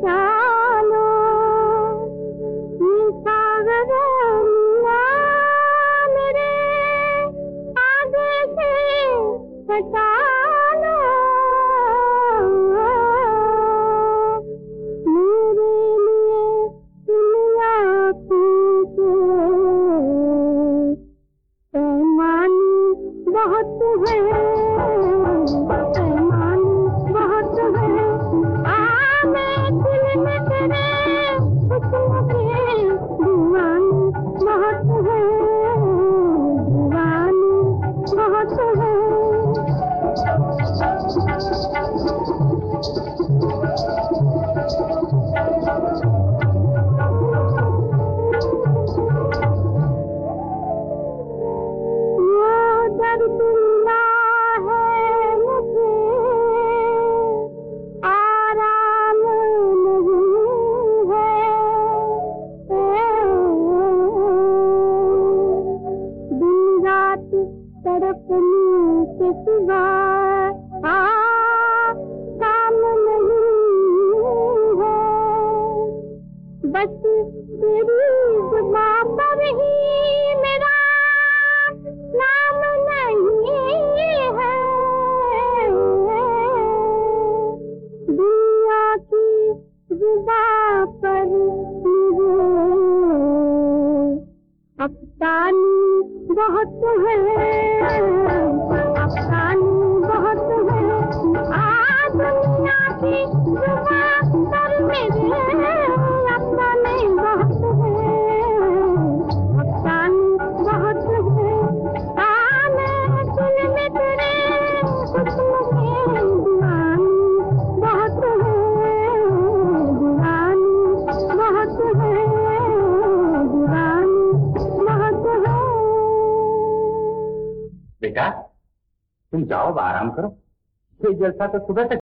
लो मेरे आगे से हटा लो मेरे लिए दुनिया पूछे पैमान बहुत है पैमान बहुत है मैं दिल में तेरे हुस्न के दीवानी बहुत है दीवानी बहुत है दर्द मिला है मुझे आराम नहीं है दिन रात तड़पने के सिवा काम नहीं है बस तेरी जुबां पर ही मेरा नाम नहीं है दुनिया की जुबां पर मुझे अफसानी बहुत है अफसानी बहुत है दुनिया की जुबां पर मेरे अफसाने बहुत है अफसानी बहुत है दिल में तेरे हुस्न के दीवानी बहुत है दीवानी बहुत है दीवानी बहुत है। बेटा तुम जाओ आराम करो, ये जलसा तो सुबह तक